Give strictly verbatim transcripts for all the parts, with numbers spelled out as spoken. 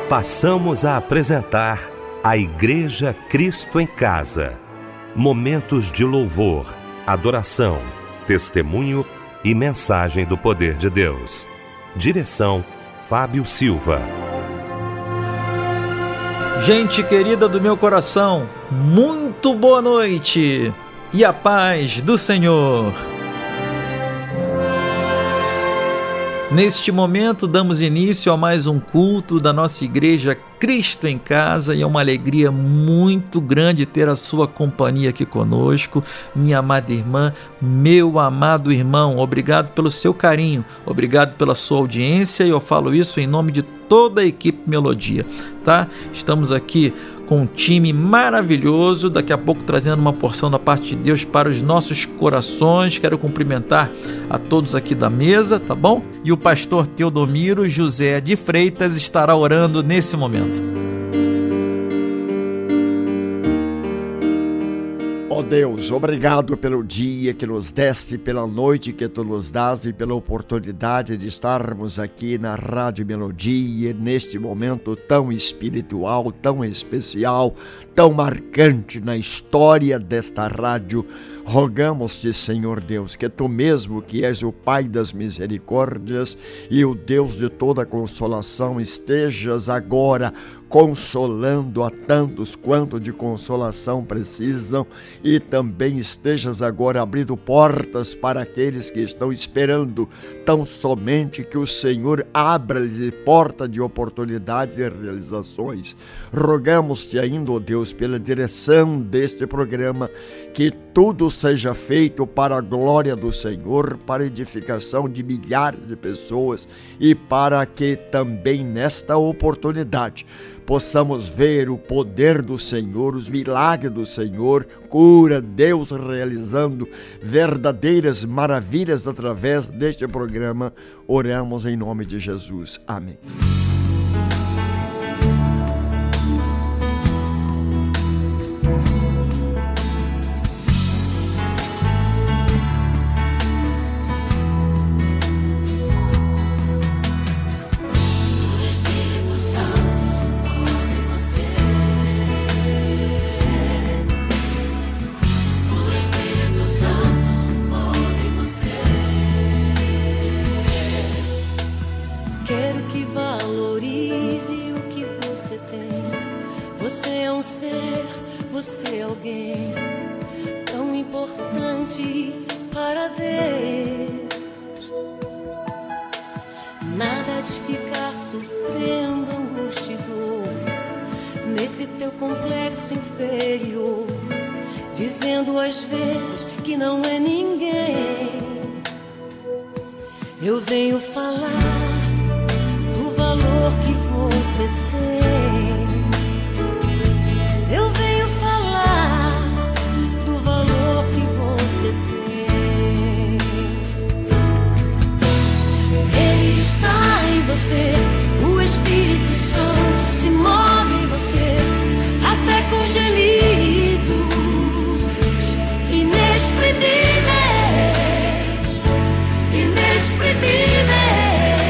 Passamos a apresentar a Igreja Cristo em Casa. Momentos de louvor, adoração, testemunho e mensagem do poder de Deus. Direção, Fábio Silva. Gente querida do meu coração, muito boa noite e a paz do Senhor. Neste momento, damos início a mais um culto da nossa Igreja Cristo em Casa e é uma alegria muito grande ter a sua companhia aqui conosco, minha amada irmã, meu amado irmão. Obrigado pelo seu carinho, obrigado pela sua audiência e eu falo isso em nome de toda a equipe Melodia, tá? Estamos aqui com um time maravilhoso, daqui a pouco trazendo uma porção da parte de Deus para os nossos corações. Quero cumprimentar a todos aqui da mesa, tá bom? E o pastor Teodomiro José de Freitas estará orando nesse momento. Ó Deus, obrigado pelo dia que nos deste, pela noite que Tu nos dás e pela oportunidade de estarmos aqui na Rádio Melodia, neste momento tão espiritual, tão especial, tão marcante na história desta rádio. Rogamos-te, Senhor Deus, que Tu mesmo, que és o Pai das misericórdias e o Deus de toda consolação, estejas agora consolando a tantos quanto de consolação precisam e também estejas agora abrindo portas para aqueles que estão esperando tão somente que o Senhor abra-lhes porta de oportunidades e realizações. Rogamos-te ainda, ó Deus, pela direção deste programa, que tudo seja feito para a glória do Senhor, para a edificação de milhares de pessoas e para que também nesta oportunidade possamos ver o poder do Senhor, os milagres do Senhor, cura, Deus realizando verdadeiras maravilhas através deste programa. Oramos em nome de Jesus. Amém. Inexprimíveis, inexprimíveis.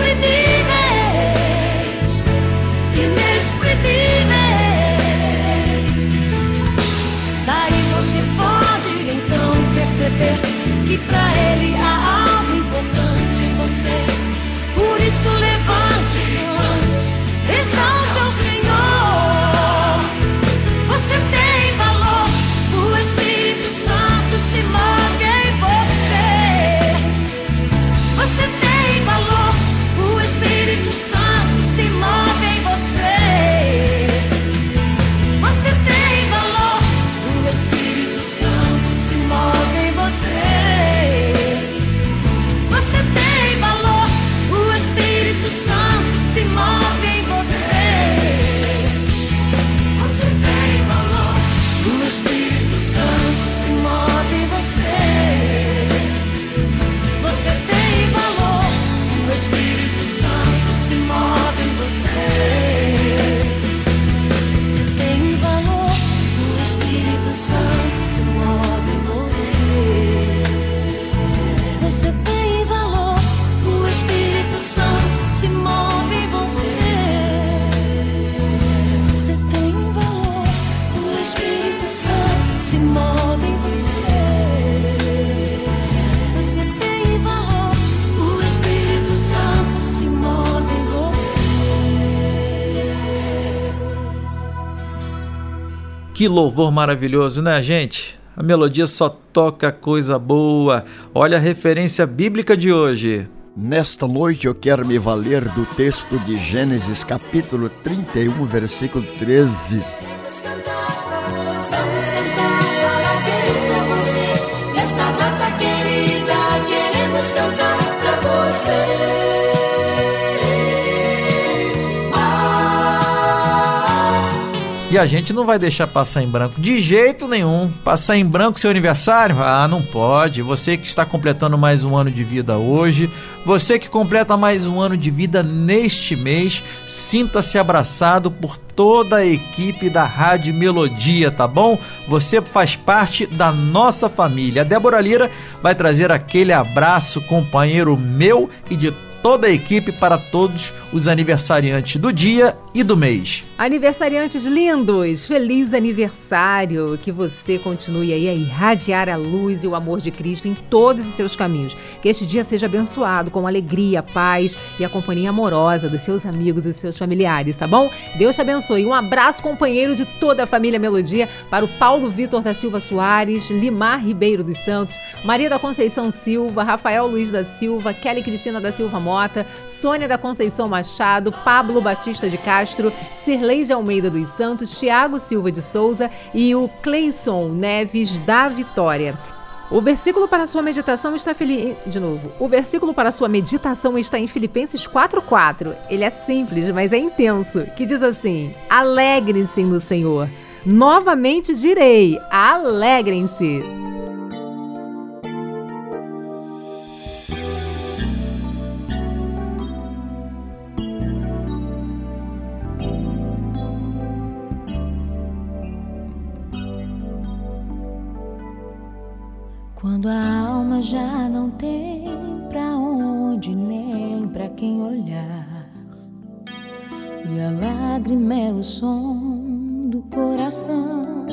Que pra Ele há algo importante em você. Por isso levante, exalte ao Senhor. Você tem valor, o Espírito Santo se move em você. Você tem valor, o Espírito Santo se move em você. Você tem valor, o Espírito Santo se move em você. Você tem valor, o Espírito Santo se move em você. Você tem valor, o Espírito Santo se move em você. Você tem valor, o Espírito Santo se move em você. Você tem valor, o Espírito Santo se move em você. Você tem valor, o Espírito Santo se move em você. Você tem valor, o Espírito Santo se move em você. Você tem valor, o Espírito Santo se move em você. Que louvor maravilhoso, né, gente? A melodia só toca coisa boa. Olha a referência bíblica de hoje. Nesta noite eu quero me valer do texto de Gênesis capítulo trinta e um, versículo treze. Vamos cantar parabéns pra você. Nesta data querida, queremos cantar pra você. E a gente não vai deixar passar em branco de jeito nenhum. Passar em branco seu aniversário? Ah, não pode. Você que está completando mais um ano de vida hoje, você que completa mais um ano de vida neste mês, sinta-se abraçado por toda a equipe da Rádio Melodia, tá bom? Você faz parte da nossa família. A Débora Lira vai trazer aquele abraço, companheiro meu e de toda a equipe, para todos os aniversariantes do dia e do mês. Aniversariantes lindos, feliz aniversário, que você continue aí a irradiar a luz e o amor de Cristo em todos os seus caminhos, que este dia seja abençoado com alegria, paz e a companhia amorosa dos seus amigos e dos seus familiares, tá bom? Deus te abençoe. Um abraço, companheiro de toda a família Melodia, para o Paulo Vitor da Silva Soares, Limar Ribeiro dos Santos, Maria da Conceição Silva, Rafael Luiz da Silva, Kelly Cristina da Silva Mota, Sônia da Conceição Machado, Pablo Batista de Castro, Cirlei de Almeida dos Santos, Tiago Silva de Souza e o Cleison Neves da Vitória. O versículo para a sua meditação está fili... de novo. O versículo para a sua meditação está em Filipenses quatro, quatro. Ele é simples, mas é intenso, que diz assim: alegrem-se no Senhor. Novamente direi, alegrem-se. Quando a alma já não tem pra onde nem pra quem olhar, e a lágrima é o som do coração,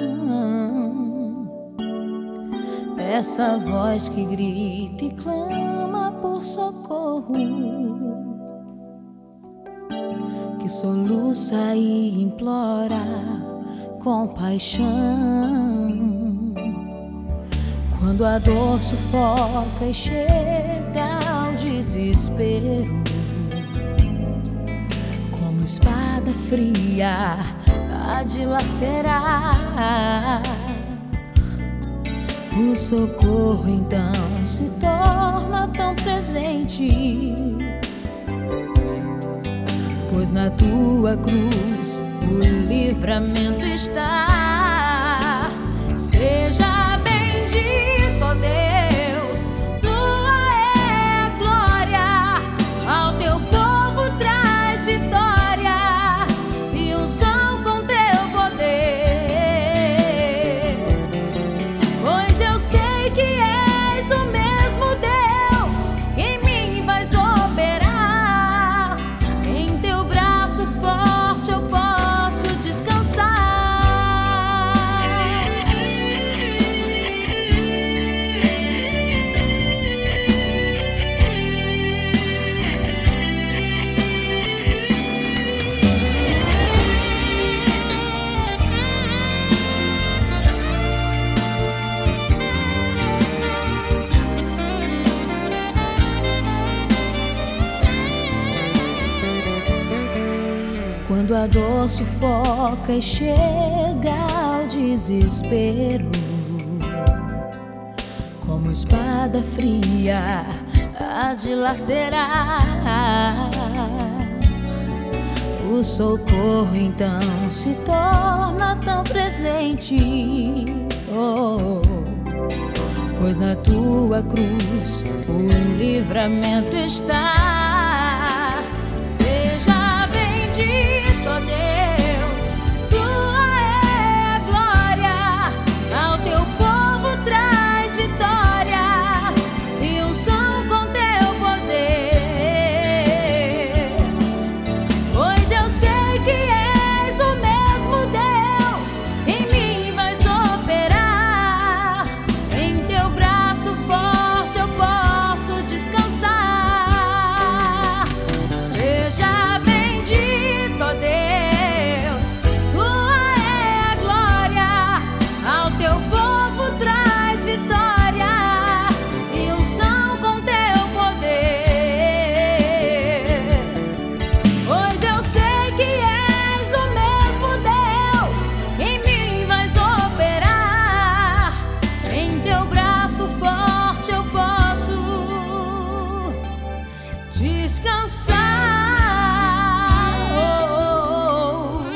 essa voz que grita e clama por socorro, que soluça e implora compaixão. Quando a dor sufoca e chega ao desespero, como espada fria a dilacerar, o socorro então se torna tão presente, pois na tua cruz o livramento está. Seja bendito, ó Deus, tua é a glória, ao teu povo traz vitória e unção com teu poder, pois eu sei que és o mesmo Deus, em mim vais operar. Quando a dor sufoca e chega ao desespero, como espada fria a dilacerar, o socorro então se torna tão presente, oh, pois na tua cruz o livramento está. Seja bendito, ó Deus, tua é a glória, ao teu povo traz vitória e unção com teu poder. Pois eu sei que és o mesmo Deus, em mim vais operar, em teu braço forte eu posso descansar. Seja bendito, ó Deus, tua é a glória, ao teu povo traz vitória e unção com teu poder. Pois eu sei que és o mesmo Deus, em mim vais operar, em teu braço forte eu posso descansar. Oh, oh, oh.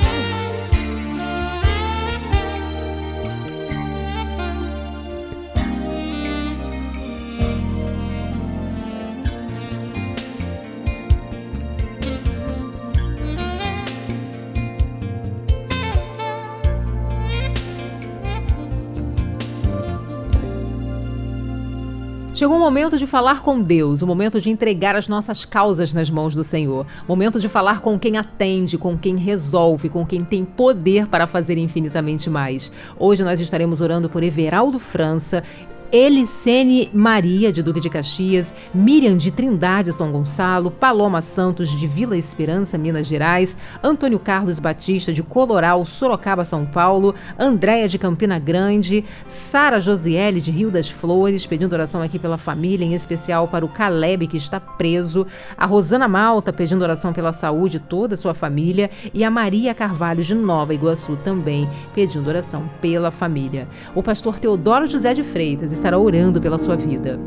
Chegou o momento de falar com Deus, o momento de entregar as nossas causas nas mãos do Senhor, momento de falar com quem atende, com quem resolve, com quem tem poder para fazer infinitamente mais. Hoje nós estaremos orando por Everaldo França, Elicene Maria, de Duque de Caxias, Miriam de Trindade, São Gonçalo, Paloma Santos, de Vila Esperança, Minas Gerais, Antônio Carlos Batista, de Coloral, Sorocaba, São Paulo, Andréia, de Campina Grande, Sara Josiele, de Rio das Flores, pedindo oração aqui pela família, em especial para o Caleb, que está preso, a Rosana Malta, pedindo oração pela saúde de toda a sua família, e a Maria Carvalho, de Nova Iguaçu, também pedindo oração pela família. O pastor Teodoro José de Freitas estará orando pela sua vida.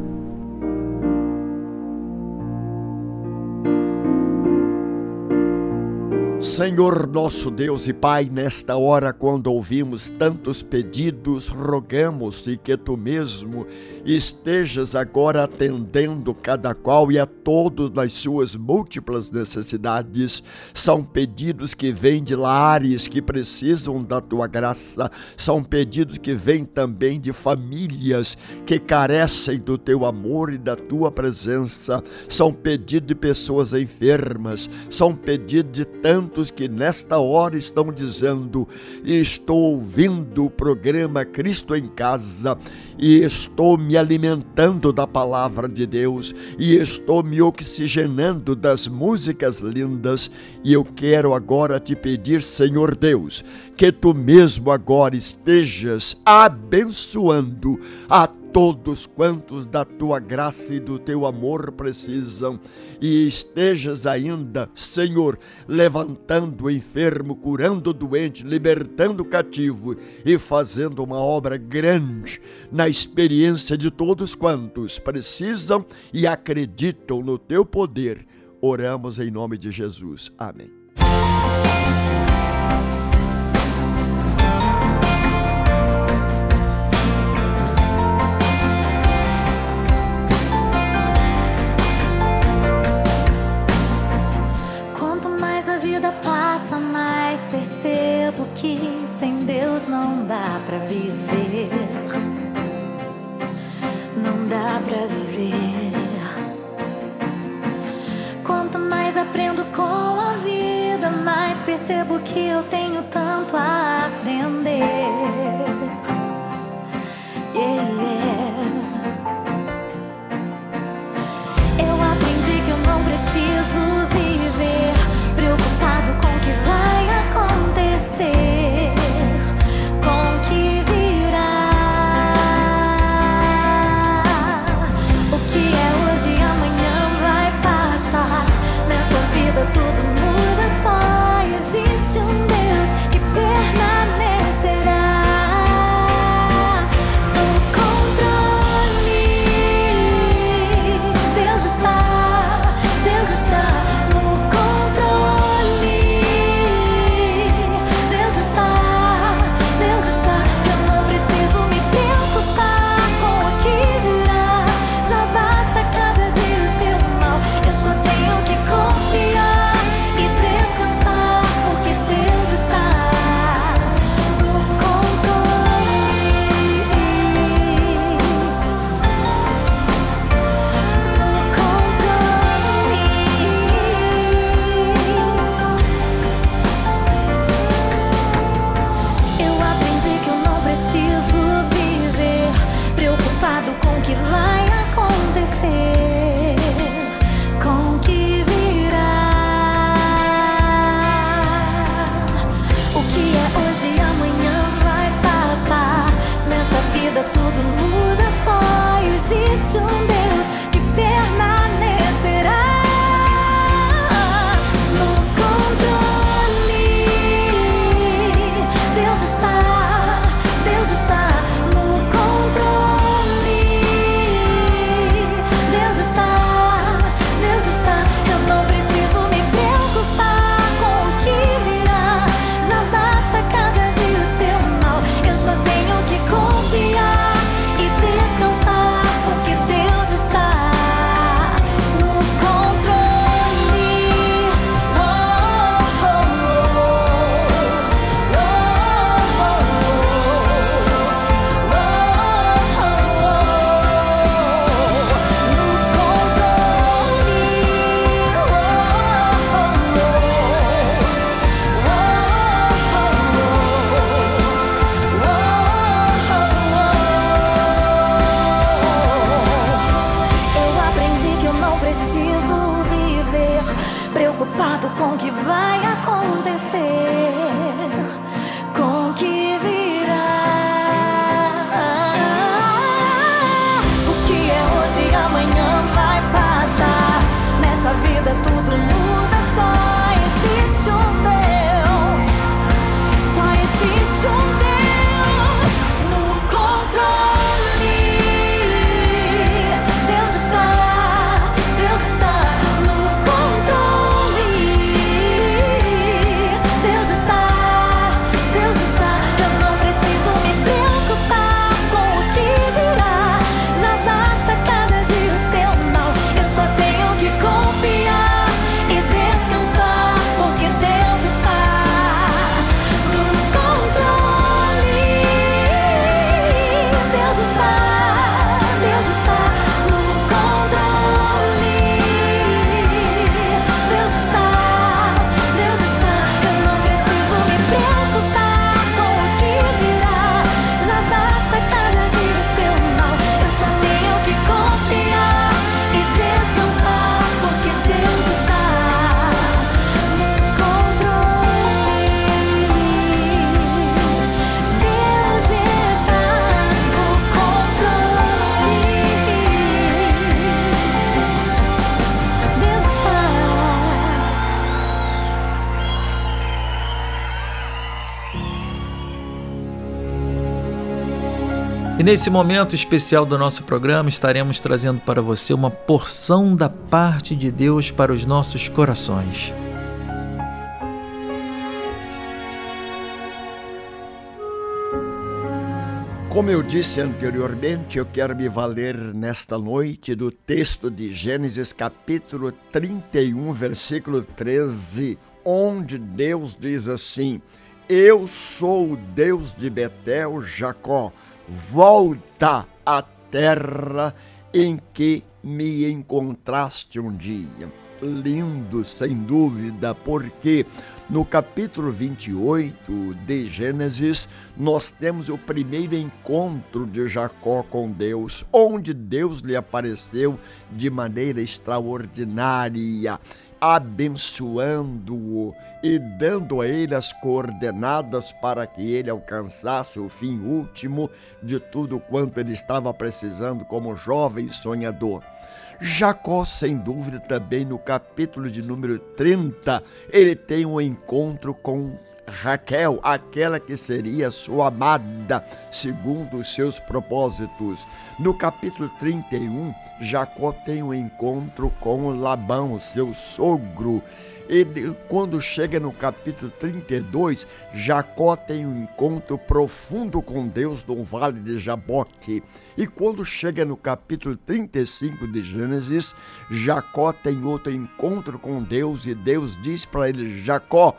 Senhor nosso Deus e Pai, nesta hora, quando ouvimos tantos pedidos, rogamos-te que tu mesmo estejas agora atendendo cada qual e a todos nas suas múltiplas necessidades. São pedidos que vêm de lares que precisam da tua graça, são pedidos que vêm também de famílias que carecem do teu amor e da tua presença, são pedidos de pessoas enfermas, são pedidos de tantos que nesta hora estão dizendo: estou ouvindo o programa Cristo em Casa e estou me alimentando da palavra de Deus e estou me oxigenando das músicas lindas, e eu quero agora te pedir, Senhor Deus, que tu mesmo agora estejas abençoando a todos quantos da tua graça e do teu amor precisam, e estejas ainda, Senhor, levantando o enfermo, curando o doente, libertando o cativo e fazendo uma obra grande na experiência de todos quantos precisam e acreditam no teu poder. Oramos em nome de Jesus. Amém. Percebo que sem Deus não dá pra viver, não dá pra viver. Quanto mais aprendo com a vida, mais percebo que eu tenho tanto a aprender. Yeah, yeah. Eu aprendi que eu não preciso viver preocupado com o que vai acontecer, com o que virá. O que é hoje, amanhã vai passar. Nessa vida tudo muda, só existe preocupado com o que vai acontecer, com o que virá. O que é hoje, amanhã vai passar. Nessa vida tudo muda, só existe um Deus, só existe um Deus no controle. Deus está, Deus está no controle. Deus está, Deus está. Eu não preciso me preocupar com o que virá. Já basta cada dia o seu não. Eu só tenho que confiar e descansar, porque Deus está no controle. Deus está, Deus está no controle. Deus está, Deus está. Eu não preciso me preocupar com o que virá. Já basta cada dia o seu não. Eu só tenho que confiar e descansar, porque Deus está no controle. Deus está no controle. Deus está. E nesse momento especial do nosso programa, estaremos trazendo para você uma porção da parte de Deus para os nossos corações. Como eu disse anteriormente, eu quero me valer nesta noite do texto de Gênesis capítulo trinta e um, versículo treze, onde Deus diz assim: eu sou o Deus de Betel, Jacó, volta à terra em que me encontraste um dia. Lindo, sem dúvida, porque no capítulo vinte e oito de Gênesis, nós temos o primeiro encontro de Jacó com Deus, onde Deus lhe apareceu de maneira extraordinária, abençoando-o e dando a ele as coordenadas para que ele alcançasse o fim último de tudo quanto ele estava precisando como jovem sonhador. Jacó, sem dúvida, também no capítulo de número trinta, ele tem um encontro com Raquel, aquela que seria sua amada, segundo os seus propósitos. No capítulo trinta e um, Jacó tem um encontro com Labão, seu sogro. E quando chega no capítulo trinta e dois, Jacó tem um encontro profundo com Deus no vale de Jaboque. E quando chega no capítulo trinta e cinco de Gênesis, Jacó tem outro encontro com Deus e Deus diz para ele: Jacó,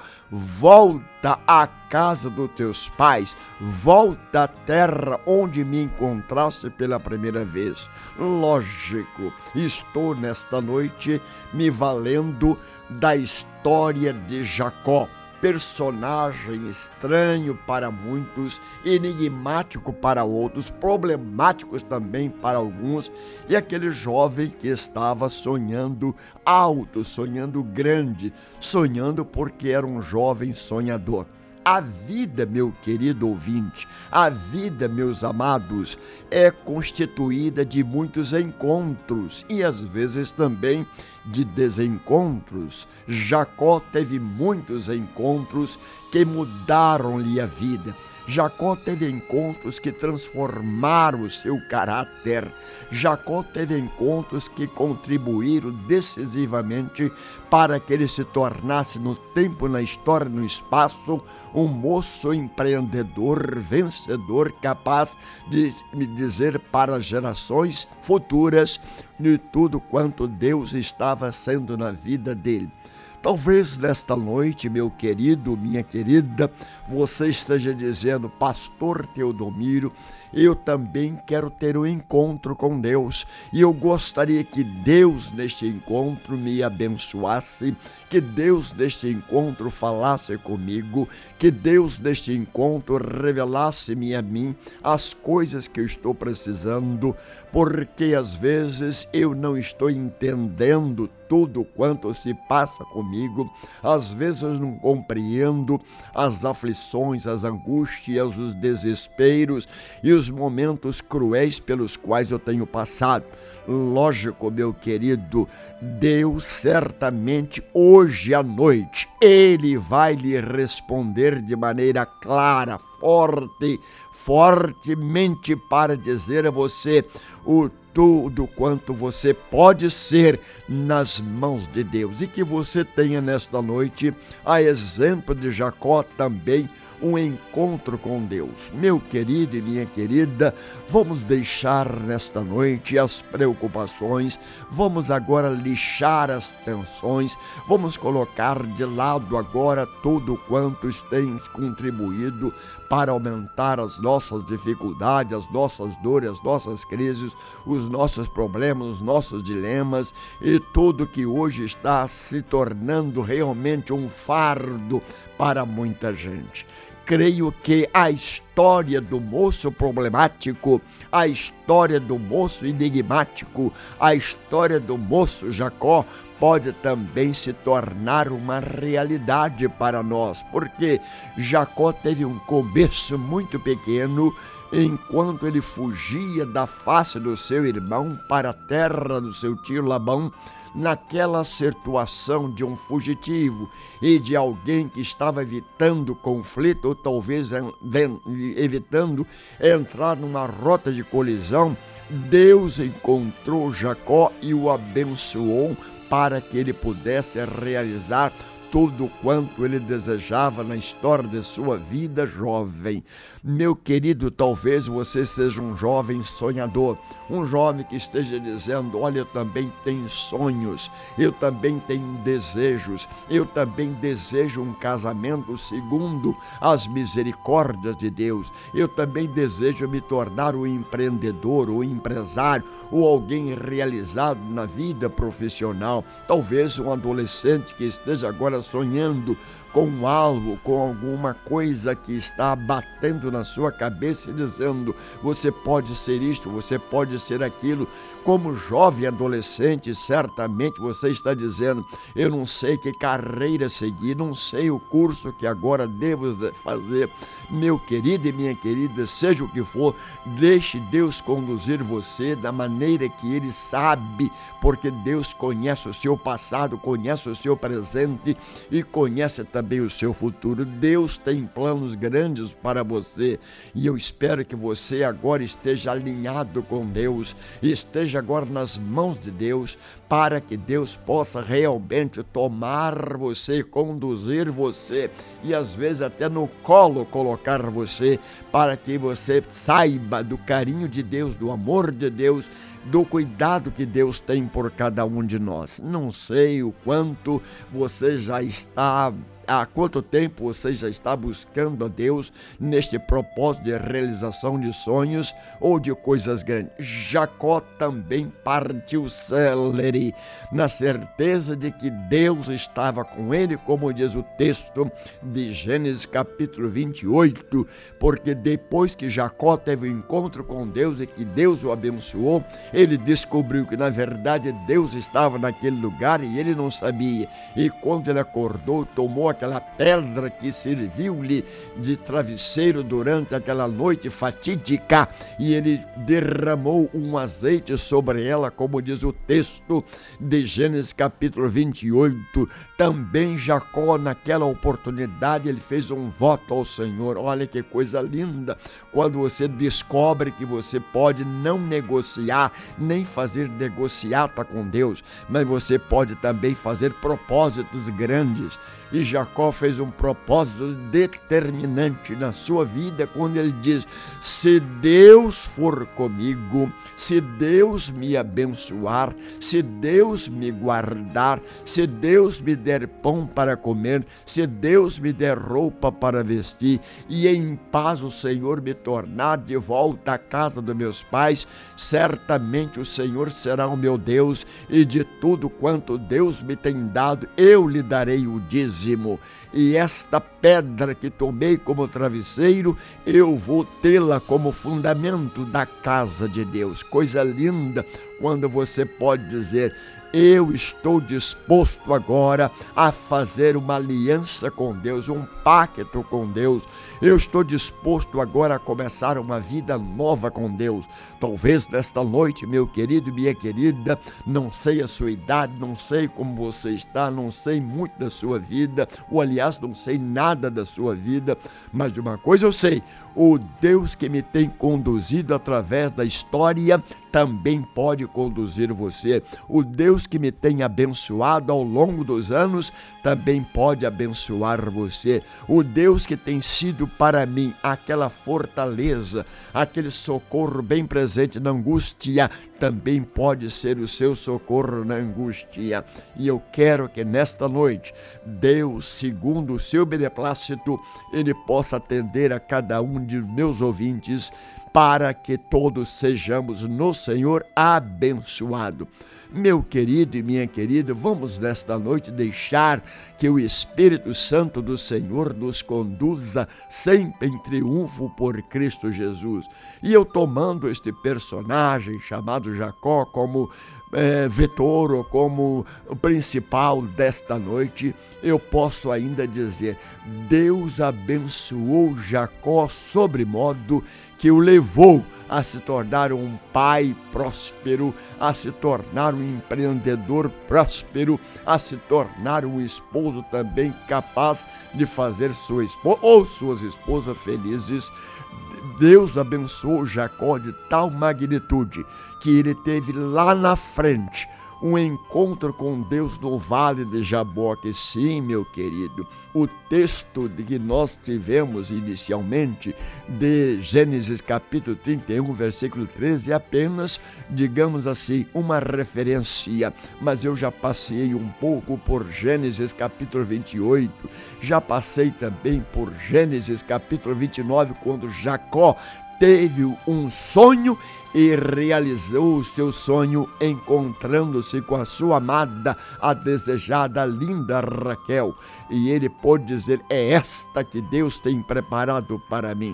volta à casa dos teus pais, volta à terra onde me encontraste pela primeira vez. Lógico, estou nesta noite me valendo da história de Jacó, personagem estranho para muitos, enigmático para outros, problemáticos também para alguns, e aquele jovem que estava sonhando alto, sonhando grande, sonhando porque era um jovem sonhador. A vida, meu querido ouvinte, a vida, meus amados, é constituída de muitos encontros e às vezes também de desencontros. Jacó teve muitos encontros que mudaram-lhe a vida. Jacó teve encontros que transformaram o seu caráter. Jacó teve encontros que contribuíram decisivamente para que ele se tornasse no tempo, na história, no espaço, um moço empreendedor, vencedor, capaz de me dizer para as gerações futuras de tudo quanto Deus estava sendo na vida dele. Talvez nesta noite, meu querido, minha querida, você esteja dizendo: Pastor Teodomiro, eu também quero ter um encontro com Deus e eu gostaria que Deus neste encontro me abençoasse, que Deus neste encontro falasse comigo, que Deus neste encontro revelasse-me a mim as coisas que eu estou precisando, porque às vezes eu não estou entendendo tudo quanto se passa comigo. comigo. Às vezes eu não compreendo as aflições, as angústias, os desesperos e os momentos cruéis pelos quais eu tenho passado. Lógico, meu querido, Deus certamente hoje à noite, Ele vai lhe responder de maneira clara, forte, fortemente para dizer a você o tudo quanto você pode ser nas mãos de Deus. E que você tenha nesta noite, a exemplo de Jacó também, um encontro com Deus. Meu querido e minha querida, vamos deixar nesta noite as preocupações, vamos agora lixar as tensões, vamos colocar de lado agora tudo quanto tem contribuído para aumentar as nossas dificuldades, as nossas dores, as nossas crises, os nossos problemas, os nossos dilemas e tudo que hoje está se tornando realmente um fardo para muita gente. Creio que a história do moço problemático, a história do moço enigmático, a história do moço Jacó pode também se tornar uma realidade para nós, porque Jacó teve um começo muito pequeno, enquanto ele fugia da face do seu irmão para a terra do seu tio Labão, naquela situação de um fugitivo e de alguém que estava evitando conflito ou talvez evitando entrar numa rota de colisão, Deus encontrou Jacó e o abençoou para que ele pudesse realizar tudo quanto ele desejava na história de sua vida jovem. Meu querido, talvez você seja um jovem sonhador, um jovem que esteja dizendo, olha, eu também tenho sonhos, eu também tenho desejos, eu também desejo um casamento segundo as misericórdias de Deus, eu também desejo me tornar um empreendedor, um empresário, ou alguém realizado na vida profissional. Talvez um adolescente que esteja agora sonhando com um alvo, com alguma coisa que está batendo na sua cabeça e dizendo, você pode ser isto, você pode ser aquilo. Como jovem adolescente, certamente você está dizendo, eu não sei que carreira seguir, não sei o curso que agora devo fazer. Meu querido e minha querida, seja o que for, deixe Deus conduzir você da maneira que Ele sabe, porque Deus conhece o seu passado, conhece o seu presente e conhece também o seu futuro. Deus tem planos grandes para você e eu espero que você agora esteja alinhado com Deus, esteja agora nas mãos de Deus, para que Deus possa realmente tomar você, conduzir você e às vezes até no colo colocar você, para que você saiba do carinho de Deus, do amor de Deus, do cuidado que Deus tem por cada um de nós. Não sei o quanto você já está, há quanto tempo você já está buscando a Deus neste propósito de realização de sonhos ou de coisas grandes. Jacó também partiu célere, na certeza de que Deus estava com ele, como diz o texto de Gênesis capítulo vinte e oito, porque depois que Jacó teve o um encontro com Deus e que Deus o abençoou, ele descobriu que na verdade Deus estava naquele lugar e ele não sabia. E quando ele acordou, tomou aquela pedra que serviu-lhe de travesseiro durante aquela noite fatídica e ele derramou um azeite sobre ela, como diz o texto de Gênesis capítulo vinte e oito. Também Jacó, naquela oportunidade, ele fez um voto ao Senhor. Olha que coisa linda, quando você descobre que você pode não negociar, nem fazer negociata com Deus, mas você pode também fazer propósitos grandes. E Jacó fez um propósito determinante na sua vida quando ele diz, se Deus for comigo, se Deus me abençoar, se Deus me guardar, se Deus me der pão para comer, se Deus me der roupa para vestir e em paz o Senhor me tornar de volta à casa dos meus pais, certamente o Senhor será o meu Deus e de tudo quanto Deus me tem dado, eu lhe darei o dízimo. E esta pedra que tomei como travesseiro, eu vou tê-la como fundamento da casa de Deus. Coisa linda quando você pode dizer, eu estou disposto agora a fazer uma aliança com Deus, um pacto com Deus. Eu estou disposto agora a começar uma vida nova com Deus. Talvez nesta noite, meu querido e minha querida, não sei a sua idade, não sei como você está, não sei muito da sua vida, ou aliás, não sei nada da sua vida, mas de uma coisa eu sei: o Deus que me tem conduzido através da história também pode conduzir você. O Deus que me tem abençoado ao longo dos anos também pode abençoar você. O Deus que tem sido para mim aquela fortaleza, aquele socorro bem presente na angústia, também pode ser o seu socorro na angústia. E eu quero que nesta noite, Deus, segundo o seu beneplácito, Ele possa atender a cada um de meus ouvintes, para que todos sejamos no Senhor abençoados. Meu querido e minha querida, vamos nesta noite deixar que o Espírito Santo do Senhor nos conduza sempre em triunfo por Cristo Jesus. E eu, tomando este personagem chamado Jacó como é, vetor ou como o principal desta noite, eu posso ainda dizer: Deus abençoou Jacó sobremodo que o levou a se tornar um pai próspero, a se tornar um empreendedor próspero, a se tornar um esposo também capaz de fazer sua esposa ou suas esposas felizes. Deus abençoou Jacó de tal magnitude que ele teve lá na frente um encontro com Deus no Vale de Jaboque. Sim, meu querido, o texto de que nós tivemos inicialmente, de Gênesis capítulo trinta e um, versículo treze, é apenas, digamos assim, uma referência. Mas eu já passei um pouco por Gênesis capítulo vinte e oito, já passei também por Gênesis capítulo vinte e nove, quando Jacó teve um sonho e realizou o seu sonho encontrando-se com a sua amada, a desejada, linda Raquel. E ele pôde dizer: é esta que Deus tem preparado para mim.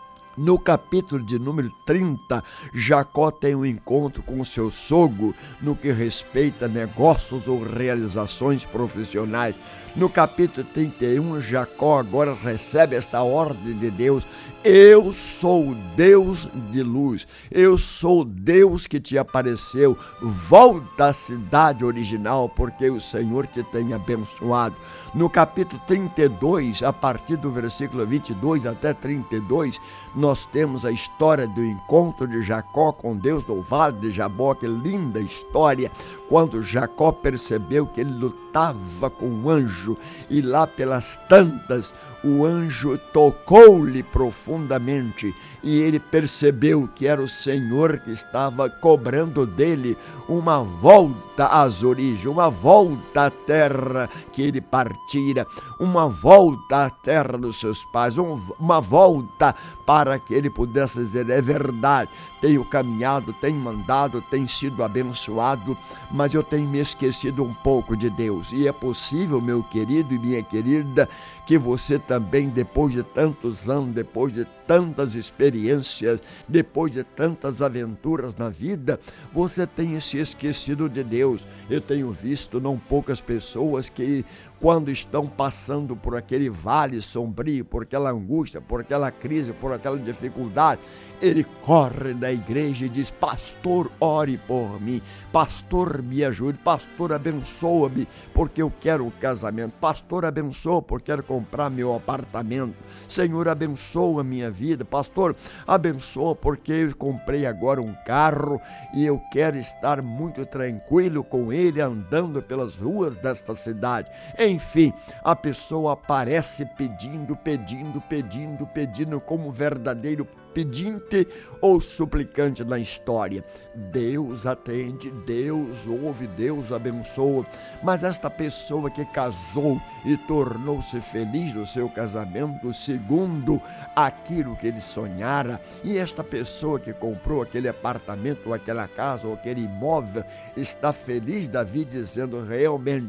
No capítulo de número trinta, Jacó tem um encontro com o seu sogro no que respeita a negócios ou realizações profissionais. No capítulo trinta e um, Jacó agora recebe esta ordem de Deus: eu sou o Deus de luz, eu sou o Deus que te apareceu, volta à cidade original, porque o Senhor te tem abençoado. No capítulo trinta e dois, a partir do versículo vinte e dois até trinta e dois, nós temos a história do encontro de Jacó com Deus no Vale de Jaboque. Linda história, quando Jacó percebeu que ele lutava com um anjo, e lá pelas tantas o anjo tocou-lhe profundamente, e ele percebeu que era o Senhor que estava cobrando dele uma volta às origens, uma volta à terra que ele partira, uma volta à terra dos seus pais, um, uma volta para que ele pudesse dizer: é verdade, tenho caminhado, tenho andado, tenho sido abençoado, mas eu tenho me esquecido um pouco de Deus. E é possível, meu querido e minha querida, que você também, depois de tantos anos, depois de tantas experiências, depois de tantas aventuras na vida, você tenha se esquecido de Deus. Eu tenho visto não poucas pessoas que, quando estão passando por aquele vale sombrio, por aquela angústia, por aquela crise, por aquela dificuldade, ele corre na igreja e diz: pastor, ore por mim, pastor, me ajude, pastor, abençoa-me, porque eu quero um casamento, pastor, abençoa, porque quero comprar meu apartamento, Senhor, abençoa a minha vida, pastor, abençoa, porque eu comprei agora um carro e eu quero estar muito tranquilo com ele, andando pelas ruas desta cidade. Enfim, a pessoa aparece pedindo, pedindo, pedindo, pedindo, como verdadeiro pedinte ou suplicante na história. Deus atende, Deus ouve, Deus abençoa, mas esta pessoa que casou e tornou-se feliz no seu casamento segundo aquilo que ele sonhara, e esta pessoa que comprou aquele apartamento ou aquela casa ou aquele imóvel está feliz da vida, dizendo: realmente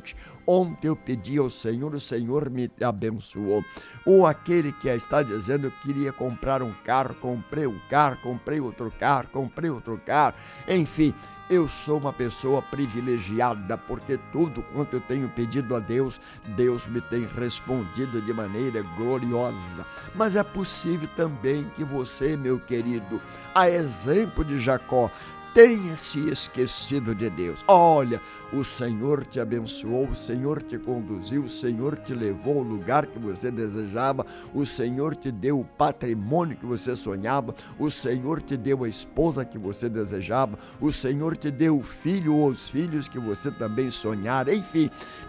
ontem eu pedi ao Senhor, o Senhor me abençoou. Ou aquele que está dizendo, eu queria comprar um carro, comprei um carro, comprei outro carro, comprei outro carro, enfim. Eu sou uma pessoa privilegiada, porque tudo quanto eu tenho pedido a Deus, Deus me tem respondido de maneira gloriosa. Mas é possível também que você, meu querido, a exemplo de Jacó, tenha se esquecido de Deus. Olha, o Senhor te abençoou, o Senhor te conduziu, o Senhor te levou ao lugar que você desejava, o Senhor te deu o patrimônio que você sonhava, o Senhor te deu a esposa que você desejava, o Senhor te deu o filho ou os filhos que você também sonhara. Enfim,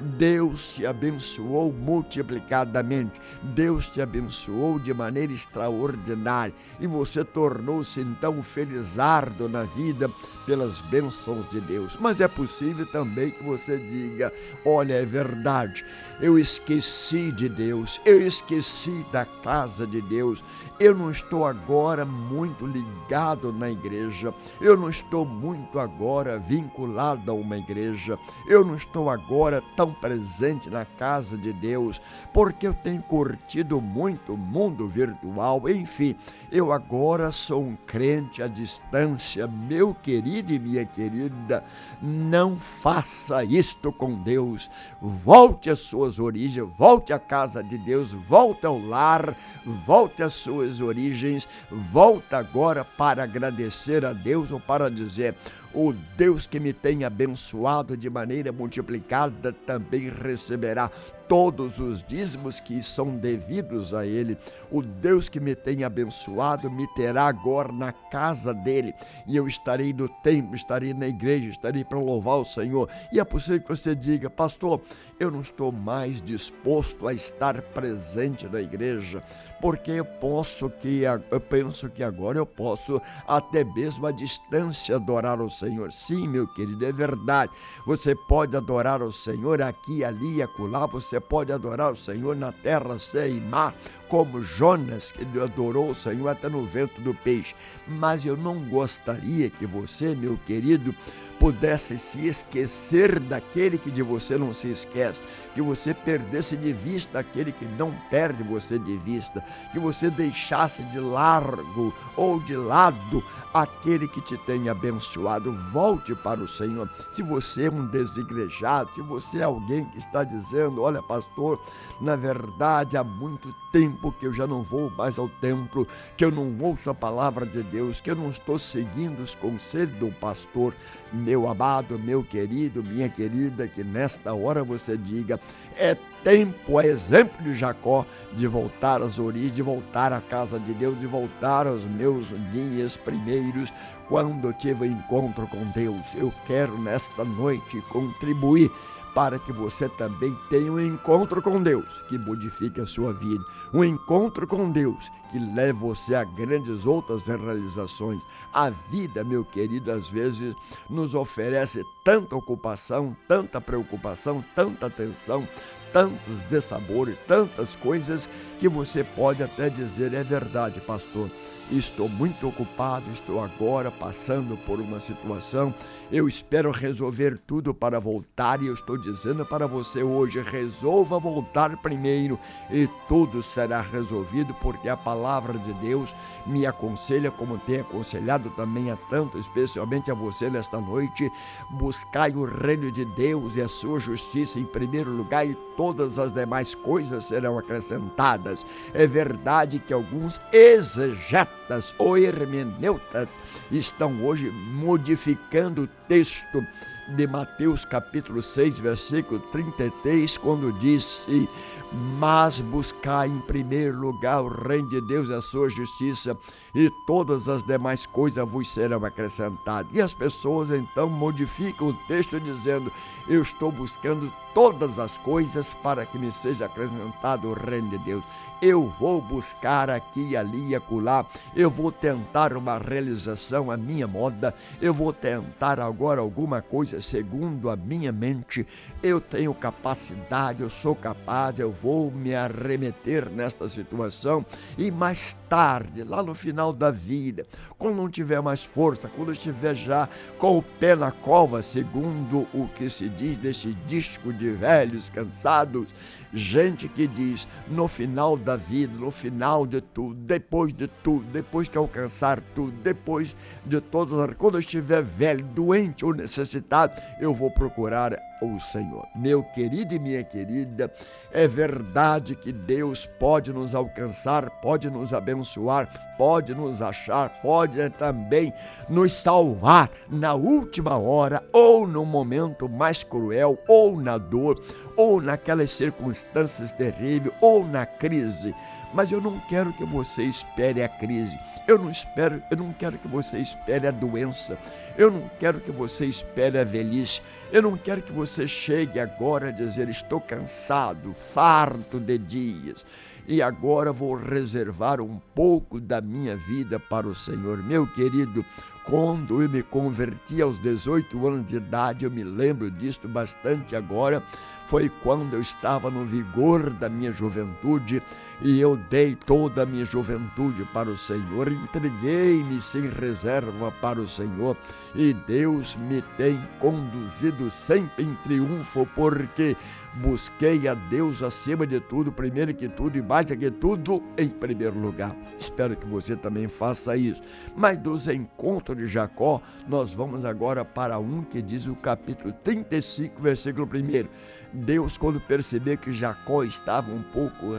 Deus te abençoou multiplicadamente, Deus te abençoou de maneira extraordinária e você tornou-se então um felizardo na vida pelas bênçãos de Deus. Mas é possível também que você diga, olha, é verdade, eu esqueci de Deus, eu esqueci da casa de Deus, eu não estou agora muito ligado na igreja, eu não estou muito agora vinculado a uma igreja, eu não estou agora tão presente na casa de Deus, porque eu tenho curtido muito o mundo virtual. Enfim, eu agora sou um crente à distância. Meu querido e minha querida, não faça isto com Deus. Volte às suas origens, volte à casa de Deus, volte ao lar, volte às suas origens, volta agora para agradecer a Deus ou para dizer, o Deus que me tem abençoado de maneira multiplicada também receberá todos os dízimos que são devidos a Ele. O Deus que me tem abençoado me terá agora na casa dEle, e eu estarei no templo, estarei na igreja, estarei para louvar o Senhor. E é possível que você diga, pastor, eu não estou mais disposto a estar presente na igreja, porque eu posso que, eu penso que agora eu posso até mesmo à distância adorar o Senhor. Sim, meu querido, é verdade. Você pode adorar o Senhor aqui, ali e acolá. Você pode adorar o Senhor na terra, céu e mar, como Jonas, que adorou o Senhor até no vento do peixe. Mas eu não gostaria que você, meu querido, pudesse se esquecer daquele que de você não se esquece, que você perdesse de vista aquele que não perde você de vista, que você deixasse de largo ou de lado aquele que te tem abençoado. Volte para o Senhor. Se você é um desigrejado, se você é alguém que está dizendo, olha, pastor, na verdade há muito tempo que eu já não vou mais ao templo, que eu não ouço a palavra de Deus, que eu não estou seguindo os conselhos do pastor, meu amado, meu querido, minha querida, que nesta hora você diga, é tempo, é exemplo de Jacó, de voltar às origens, de voltar à casa de Deus, de voltar aos meus dias primeiros, quando eu tive um encontro com Deus. Eu quero nesta noite contribuir para que você também tenha um encontro com Deus que modifique a sua vida, um encontro com Deus que leve você a grandes outras realizações. A vida, meu querido, às vezes nos oferece tanta ocupação, tanta preocupação, tanta atenção, tantos dessabores, tantas coisas que você pode até dizer, é verdade, pastor, estou muito ocupado, estou agora passando por uma situação, eu espero resolver tudo para voltar, e eu estou dizendo para você hoje, resolva voltar primeiro e tudo será resolvido, porque a palavra de Deus me aconselha, como tem aconselhado também a tanto, especialmente a você nesta noite, buscai o reino de Deus e a sua justiça em primeiro lugar, e todas as demais coisas serão acrescentadas. É verdade que alguns exegetas ou hermeneutas estão hoje modificando o texto de Mateus capítulo seis, versículo trinta e três, quando disse, mas buscai em primeiro lugar o reino de Deus e a sua justiça, e todas as demais coisas vos serão acrescentadas. E as pessoas então modificam o texto dizendo, eu estou buscando todas as coisas para que me seja acrescentado o reino de Deus. Eu vou buscar aqui, ali e acolá, eu vou tentar uma realização à minha moda, eu vou tentar agora alguma coisa segundo a minha mente, eu tenho capacidade, eu sou capaz, eu vou me arremeter nesta situação e mais tarde, lá no final da vida, quando não tiver mais força, quando eu estiver já com o pé na cova, segundo o que se diz desse disco de velhos cansados, gente que diz, no final da vida, no final de tudo, depois de tudo, depois que alcançar tudo, depois de todas as... Quando eu estiver velho, doente ou necessitado, eu vou procurar o Senhor. Meu querido e minha querida, é verdade que Deus pode nos alcançar, pode nos abençoar, pode nos achar, pode também nos salvar na última hora, ou no momento mais cruel, ou na dor, ou naquelas circunstâncias terríveis, ou na crise. Mas eu não quero que você espere a crise. Eu não espero, eu não quero que você espere a doença. Eu não quero que você espere a velhice. Eu não quero que você chegue agora a dizer, estou cansado, farto de dias, e agora vou reservar um pouco da minha vida para o Senhor. Meu querido, quando eu me converti aos dezoito anos de idade, eu me lembro disso bastante agora, foi quando eu estava no vigor da minha juventude e eu dei toda a minha juventude para o Senhor, entreguei-me sem reserva para o Senhor e Deus me tem conduzido sempre em triunfo, porque busquei a Deus acima de tudo, primeiro que tudo e mais que tudo, em primeiro lugar. Espero que você também faça isso. Mas dos encontros de Jacó, nós vamos agora para um que diz o capítulo trinta e cinco, versículo primeiro. Deus, quando percebeu que Jacó estava um pouco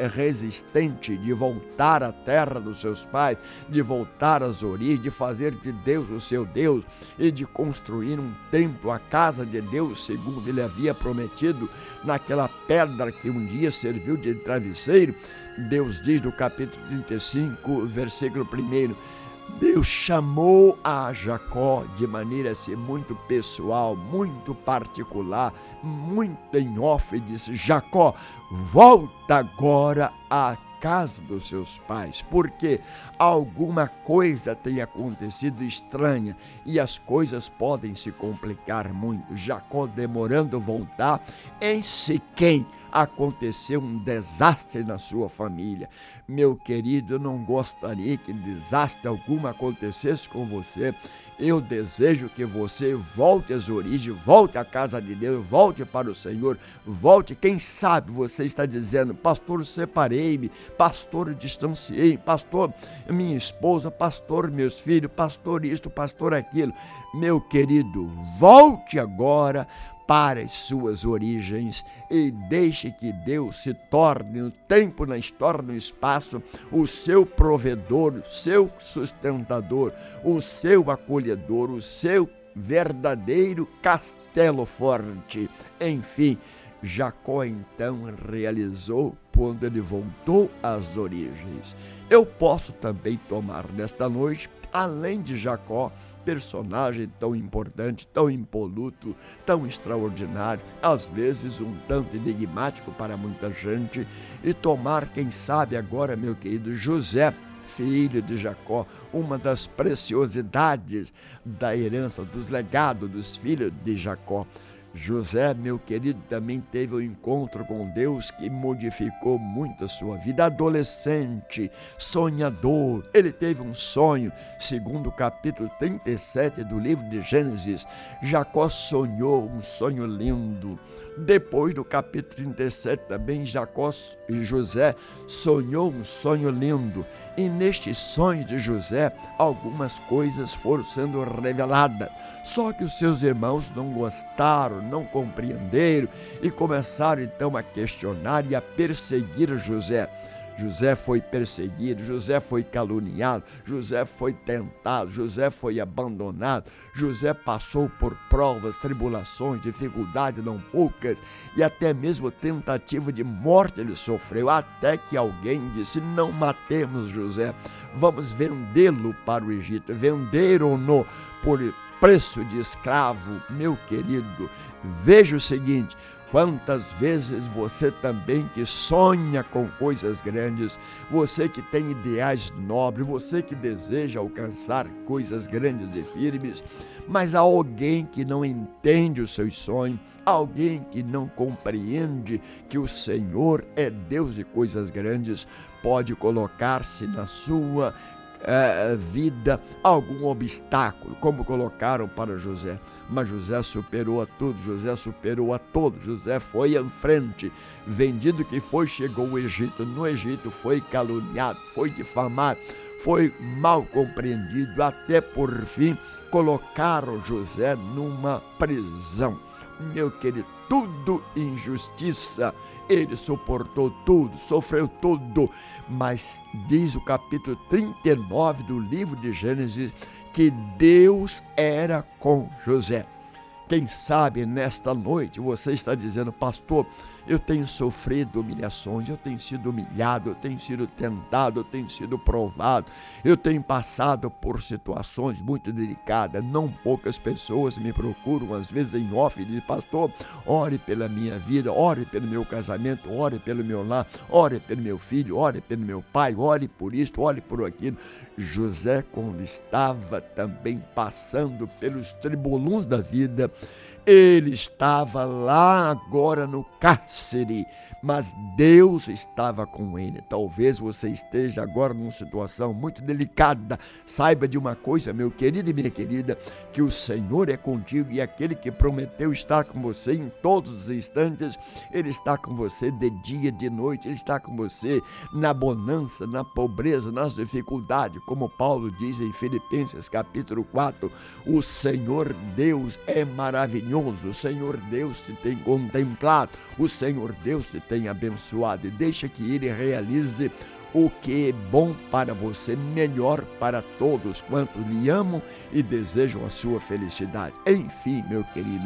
resistente de voltar à terra dos seus pais, de voltar às origens, de fazer de Deus o seu Deus e de construir um templo, a casa de Deus, segundo ele havia prometido, naquela pedra que um dia serviu de travesseiro, Deus diz no capítulo trinta e cinco, versículo primeiro, Deus chamou a Jacó de maneira assim, muito pessoal, muito particular, muito em off, e disse, Jacó, volta agora à casa dos seus pais, porque alguma coisa tem acontecido estranha e as coisas podem se complicar muito. Jacó demorando a voltar, em Siquém aconteceu um desastre na sua família. Meu querido, eu não gostaria que desastre algum acontecesse com você. Eu desejo que você volte às origens, volte à casa de Deus, volte para o Senhor, volte. Quem sabe você está dizendo, pastor, separei-me, pastor, distanciei, pastor, minha esposa, pastor, meus filhos, pastor isto, pastor aquilo. Meu querido, volte agora para as suas origens e deixe que Deus se torne no tempo, na história, no espaço, o seu provedor, o seu sustentador, o seu acolhedor, o seu verdadeiro castelo forte. Enfim, Jacó então realizou quando ele voltou às origens. Eu posso também tomar nesta noite, além de Jacó, personagem tão importante, tão impoluto, tão extraordinário, às vezes um tanto enigmático para muita gente, e tomar, quem sabe agora, meu querido José, filho de Jacó, uma das preciosidades da herança, dos legados dos filhos de Jacó. José, meu querido, também teve um encontro com Deus que modificou muito a sua vida. Adolescente, sonhador, ele teve um sonho, segundo o capítulo trinta e sete do livro de Gênesis. Jacó sonhou um sonho lindo. Depois do capítulo trinta e sete também, Jacó e José sonhou um sonho lindo. E neste sonho de José, algumas coisas foram sendo reveladas. Só que os seus irmãos não gostaram, não compreenderam e começaram então a questionar e a perseguir José. José foi perseguido, José foi caluniado, José foi tentado, José foi abandonado, José passou por provas, tribulações, dificuldades não poucas e até mesmo tentativa de morte ele sofreu, até que alguém disse, não matemos José, vamos vendê-lo para o Egito. Venderam-no por preço de escravo. Meu querido, veja o seguinte, Quantas vezes você também que sonha com coisas grandes, você que tem ideais nobres, você que deseja alcançar coisas grandes e firmes, mas há alguém que não entende os seus sonhos, alguém que não compreende que o Senhor é Deus de coisas grandes, pode colocar-se na sua É, vida algum obstáculo, como colocaram para José. Mas José superou a tudo, José superou a todos, José foi em frente, vendido que foi, chegou ao Egito, no Egito foi caluniado, foi difamado, foi mal compreendido, até por fim colocaram José numa prisão. Meu querido, tudo injustiça, ele suportou tudo, sofreu tudo, mas diz o capítulo trinta e nove do livro de Gênesis que Deus era com José. Quem sabe nesta noite você está dizendo: pastor, eu tenho sofrido humilhações, eu tenho sido humilhado, eu tenho sido tentado, eu tenho sido provado, eu tenho passado por situações muito delicadas. Não poucas pessoas me procuram, às vezes em off, e dizem: pastor, ore pela minha vida, ore pelo meu casamento, ore pelo meu lar, ore pelo meu filho, ore pelo meu pai, ore por isto, ore por aquilo. José, quando estava também passando pelos tribuluns da vida, ele estava lá agora no cárcere, mas Deus estava com ele. Talvez você esteja agora numa situação muito delicada. Saiba de uma coisa, meu querido e minha querida, que o Senhor é contigo, e aquele que prometeu estar com você em todos os instantes, Ele está com você de dia, de noite, Ele está com você na bonança, na pobreza, nas dificuldades. Como Paulo diz em Filipenses capítulo quatro, o Senhor Deus é maravilhoso. O Senhor Deus te tem contemplado, o Senhor Deus te tem abençoado, e deixa que Ele realize o que é bom para você, melhor para todos quanto lhe amam e desejam a sua felicidade. Enfim, meu querido,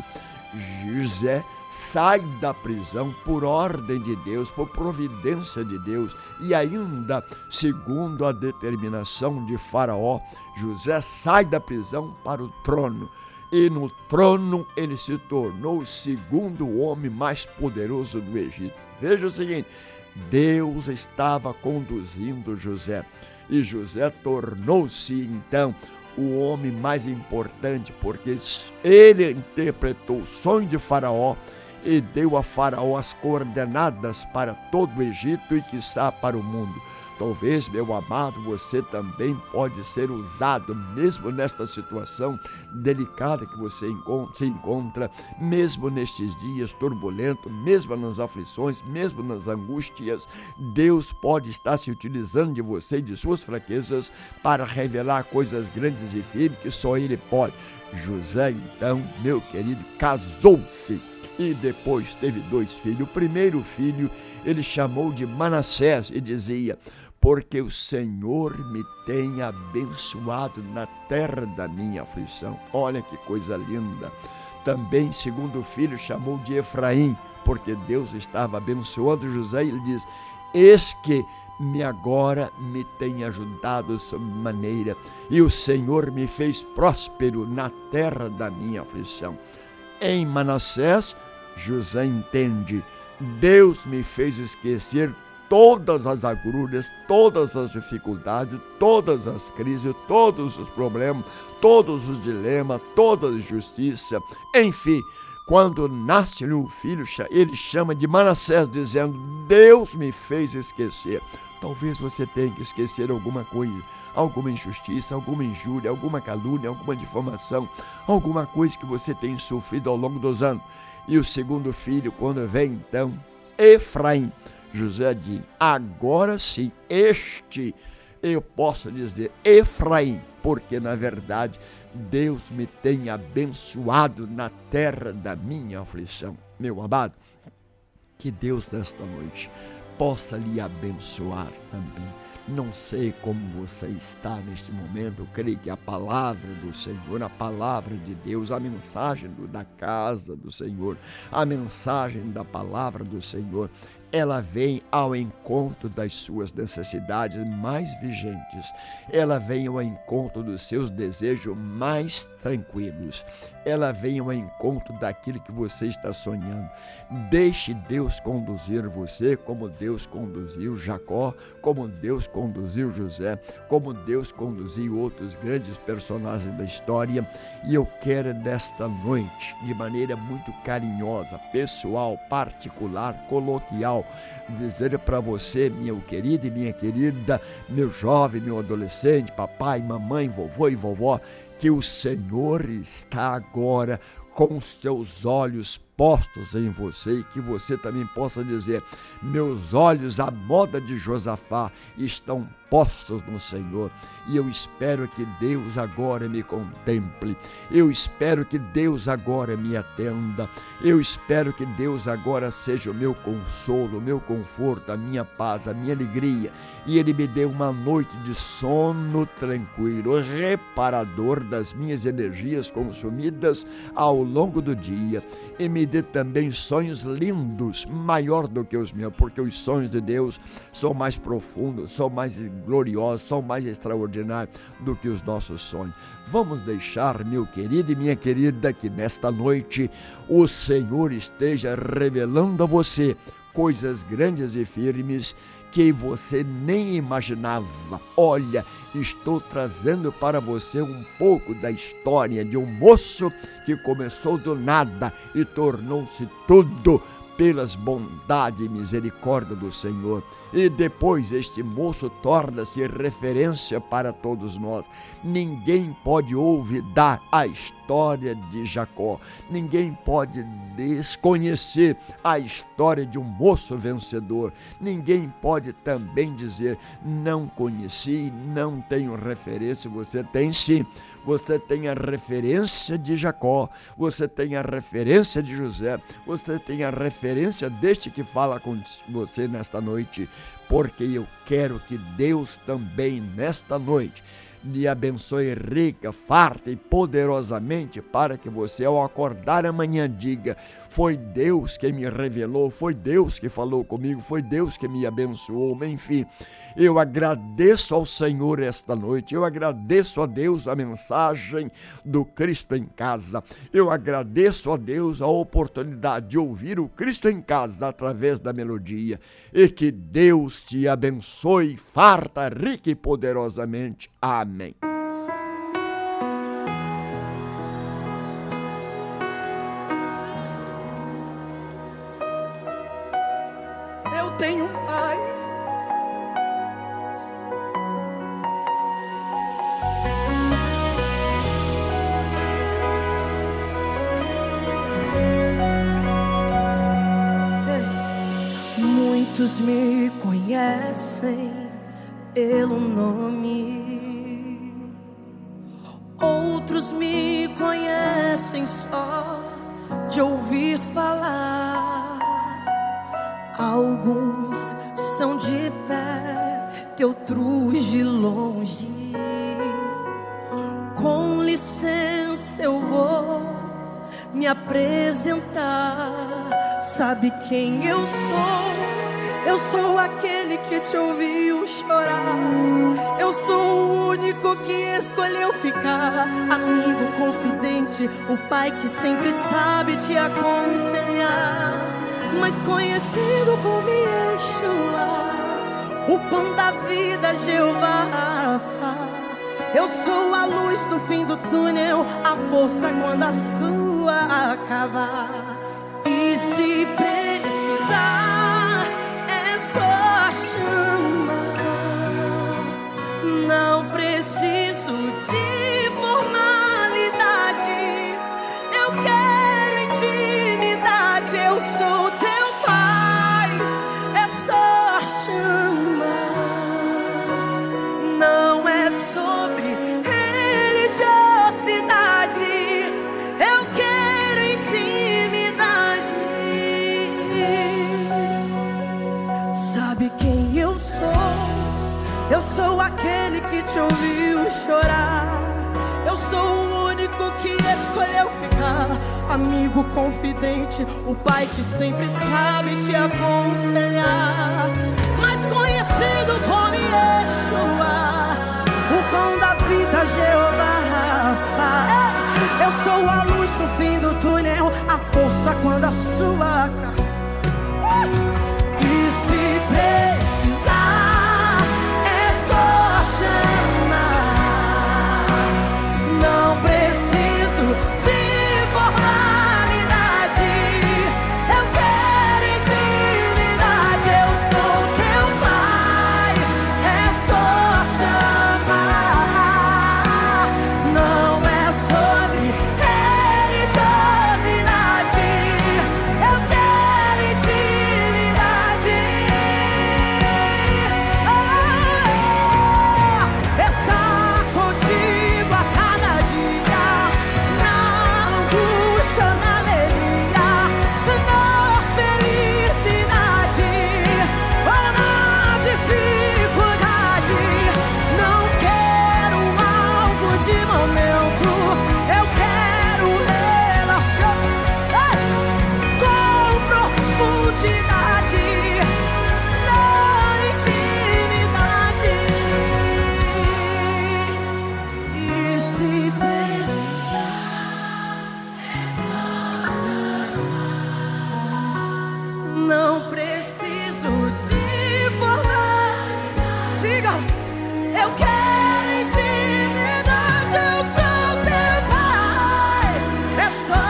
José sai da prisão por ordem de Deus, por providência de Deus, e ainda segundo a determinação de Faraó, José sai da prisão para o trono. E no trono ele se tornou o segundo homem mais poderoso do Egito. Veja o seguinte: Deus estava conduzindo José, e José tornou-se então o homem mais importante, porque ele interpretou o sonho de Faraó e deu a Faraó as coordenadas para todo o Egito e quiçá para o mundo. Talvez, meu amado, você também pode ser usado, mesmo nesta situação delicada que você se encontra, mesmo nestes dias turbulentos, mesmo nas aflições, mesmo nas angústias. Deus pode estar se utilizando de você e de suas fraquezas para revelar coisas grandes e firmes que só Ele pode. José, então, meu querido, casou-se e depois teve dois filhos. O primeiro filho ele chamou de Manassés e dizia: porque o Senhor me tem abençoado na terra da minha aflição. Olha que coisa linda. Também, segundo filho, chamou de Efraim, porque Deus estava abençoando José, e ele diz: eis que me agora me tem ajudado sobremaneira, e o Senhor me fez próspero na terra da minha aflição. Em Manassés, José entende: Deus me fez esquecer todas as agrulhas, todas as dificuldades, todas as crises, todos os problemas, todos os dilemas, toda a injustiça. Enfim, quando nasce-lhe um filho, ele chama de Manassés, dizendo: Deus me fez esquecer. Talvez você tenha que esquecer alguma coisa, alguma injustiça, alguma injúria, alguma calúnia, alguma difamação, alguma coisa que você tem sofrido ao longo dos anos. E o segundo filho, quando vem então, Efraim, José diz: agora sim, este eu posso dizer Efraim, porque na verdade Deus me tem abençoado na terra da minha aflição. Meu amado, que Deus nesta noite possa lhe abençoar também. Não sei como você está neste momento, eu creio que a palavra do Senhor, a palavra de Deus, a mensagem do, da casa do Senhor, a mensagem da palavra do Senhor, ela vem ao encontro das suas necessidades mais vigentes, ela vem ao encontro dos seus desejos mais tranquilos. ela venha ao encontro daquilo que você está sonhando. Deixe Deus conduzir você como Deus conduziu Jacó, como Deus conduziu José, como Deus conduziu outros grandes personagens da história. E eu quero nesta noite, de maneira muito carinhosa, pessoal, particular, coloquial, dizer para você, meu querido e minha querida, meu jovem, meu adolescente, papai, mamãe, vovô e vovó, que o Senhor está agora com seus olhos postos em você, e que você também possa dizer: meus olhos, à moda de Josafá, estão postos no Senhor, e eu espero que Deus agora me contemple, eu espero que Deus agora me atenda, eu espero que Deus agora seja o meu consolo, o meu conforto, a minha paz, a minha alegria, e Ele me dê uma noite de sono tranquilo, reparador das minhas energias consumidas ao longo do dia, e me dê também sonhos lindos, maior do que os meus, porque os sonhos de Deus são mais profundos, são mais gloriosos, são mais extraordinários do que os nossos sonhos. Vamos deixar, meu querido e minha querida, que nesta noite o Senhor esteja revelando a você coisas grandes e firmes que você nem imaginava. Olha, estou trazendo para você um pouco da história de um moço que começou do nada e tornou-se tudo pelas bondade e misericórdia do Senhor. E depois este moço torna-se referência para todos nós. Ninguém pode olvidar a história de Jacó. Ninguém pode desconhecer a história de um moço vencedor. Ninguém pode também dizer: não conheci, não tenho referência. Você tem sim. Você tem a referência de Jacó, você tem a referência de José, você tem a referência deste que fala com você nesta noite, porque eu quero que Deus também nesta noite lhe abençoe rica, farta e poderosamente, para que você, ao acordar amanhã, diga: foi Deus que me revelou, foi Deus que falou comigo, foi Deus que me abençoou. Enfim, eu agradeço ao Senhor esta noite, eu agradeço a Deus a mensagem do Cristo em Casa, eu agradeço a Deus a oportunidade de ouvir o Cristo em Casa através da melodia, e que Deus te abençoe farta, rica e poderosamente. Amém. Eu tenho um pai muitos me conhecem pelo nome, outros me conhecem só de ouvir falar. Alguns são de perto, outros de longe. Com licença eu vou me apresentar. Sabe quem eu sou? Eu sou aquele que te ouviu chorar. Eu sou o único que escolheu ficar. Amigo confidente, o pai que sempre sabe te aconselhar. Mas conhecido como Yeshua, o pão da vida, Jeová Rafa. Eu sou a luz do fim do túnel, a força quando a sua acabar. E se precisar, é só chamar. Não preciso de formalidade, eu quero intimidade. Eu sou teu pai, é só chamar. Não é sobre religiosidade, eu quero intimidade. Sabe quem eu sou? Eu sou aquele que te ouviu chorar. Eu sou o único que escolheu ficar. Amigo confidente, o pai que sempre sabe te aconselhar. Mas conhecido como Yeshua, o pão da vida, Jeová Rafa. Eu sou a luz no fim do túnel, a força quando a sua cara. E se precisar, é só chamar. Não preciso de formalidade. Eu quero intimidade. Eu sou teu pai. É só chamar. Não é sobre religiosidade. Eu quero intimidade. Ah, estar contigo a cada dia, na angústia, na alegria, na felicidade ou na dificuldade. Não quero algo de momento, eu quero relação com profundidade, na intimidade. E se não preciso de formar. Diga, eu quero intimidade. Eu sou teu pai. É só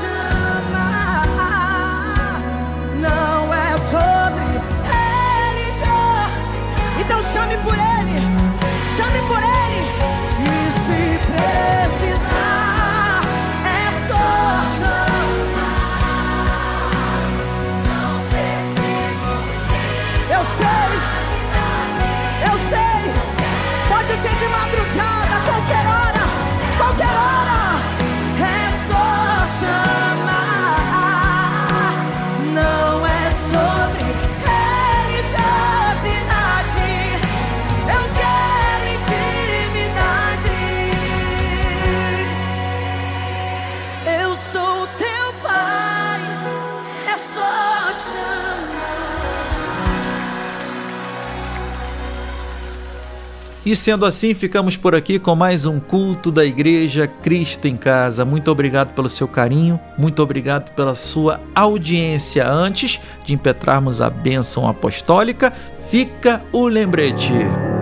chamar. Não é sobre religião. Então chame por ele. Chame por ele. E se precisar, é só chamar. Eu sei, eu sei. Pode ser de madrugada, qualquer hora, qualquer hora. É só chamar. Não é sobre religiosidade. Eu quero intimidade. Eu sou teu pai. É só chamar. E sendo assim, ficamos por aqui com mais um culto da Igreja Cristo em Casa. Muito obrigado pelo seu carinho, muito obrigado pela sua audiência. Antes de impetrarmos a bênção apostólica, fica o lembrete.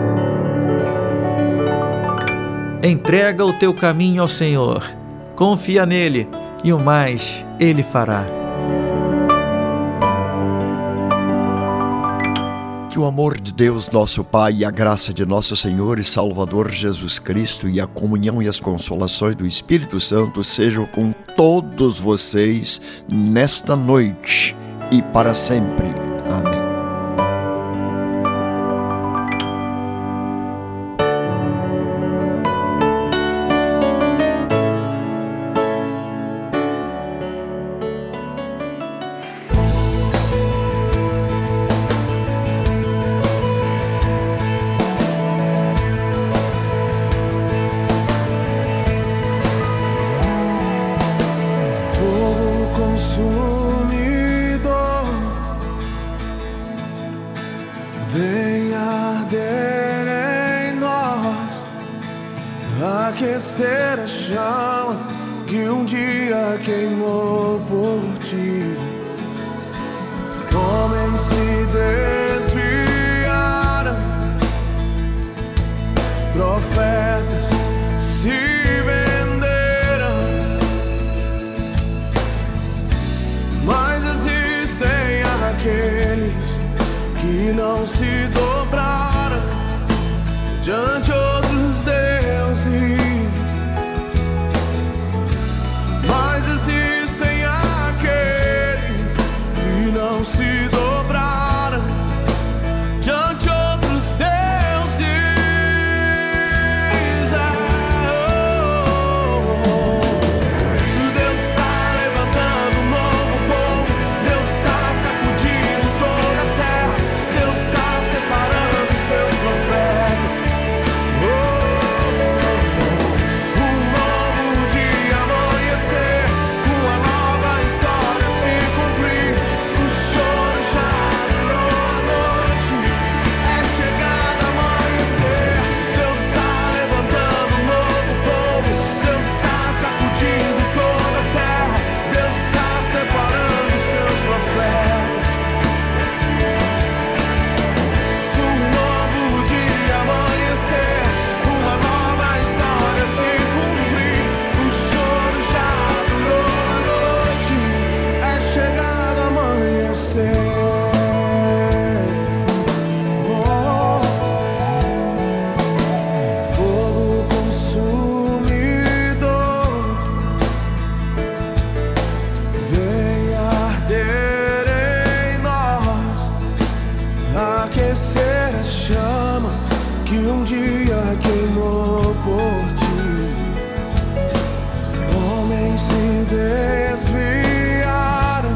Entrega o teu caminho ao Senhor, confia nele e o mais ele fará. Que o amor de Deus, nosso Pai, e a graça de nosso Senhor e Salvador Jesus Cristo e a comunhão e as consolações do Espírito Santo sejam com todos vocês nesta noite e para sempre. Amém. Fogo consumidor, vem arder em nós, aquecer a chama que um dia queimou por ti. Homens se desviaram, profetas se venderam, mas existem aqueles que não se dobraram diante outros deuses. Mas existem aqueles que não se dobraram diante outros deuses. É, oh, oh, oh. Deus está levantando um novo povo, Deus está sacudindo toda a terra, Deus está separando seus profetas. Oh, oh, oh. Um novo dia amanhecer, uma nova história se cumprir. O choro já durou a noite, que um dia queimou por ti. Homens se desviaram,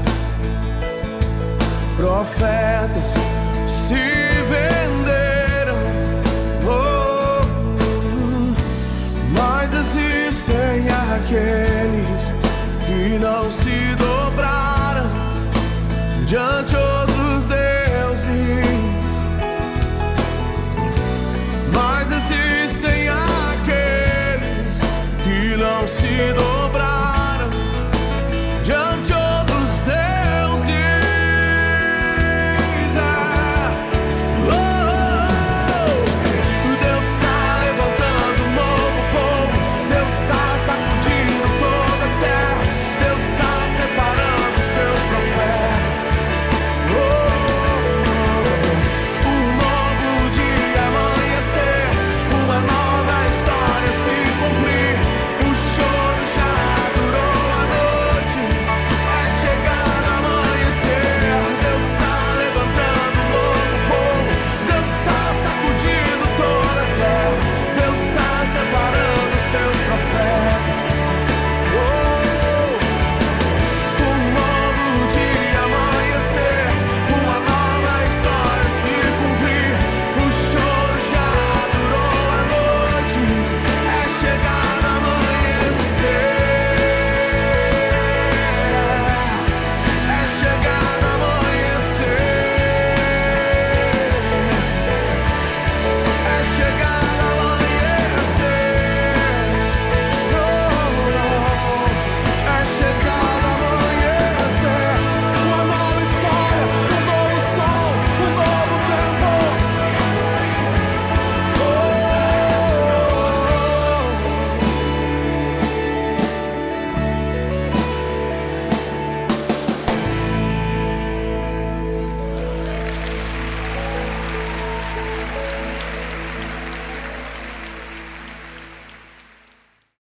profetas se venderam, oh, mas existem aqueles que não se dobraram diante outros deuses. Mas existem aqueles que não se dobraram